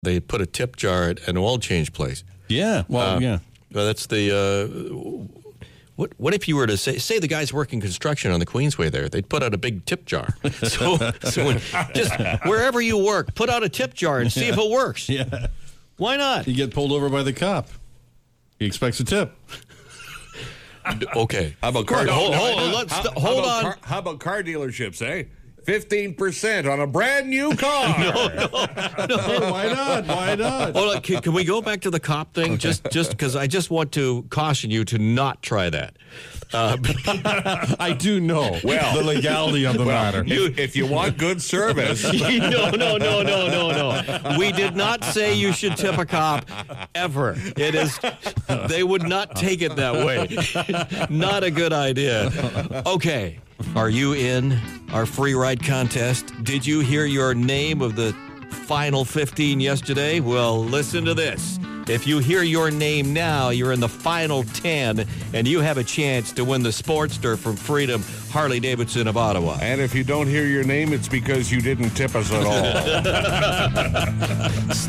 They put a tip jar at an oil change place. Yeah, well, yeah. Well, that's the... What if you were to say the guys working construction on the Queensway there, they'd put out a big tip jar. So just wherever you work, put out a tip jar and see if it works. Yeah. Why not? You get pulled over by the cop. He expects a tip. Okay. How about car? Hold on. How about car dealerships, eh? 15% on a brand new car. Why not? Why not? Hold on. Can we go back to the cop thing? Just because I just want to caution you to not try that. I do know the legality of the matter. If you want good service. No. We did not say you should tip a cop ever. It is. They would not take it that way. Not a good idea. Okay. Are you in our free ride contest? Did you hear your name of the final 15 yesterday? Well, listen to this. If you hear your name now, you're in the final 10, and you have a chance to win the Sportster from Freedom Harley-Davidson of Ottawa. And if you don't hear your name, it's because you didn't tip us at all.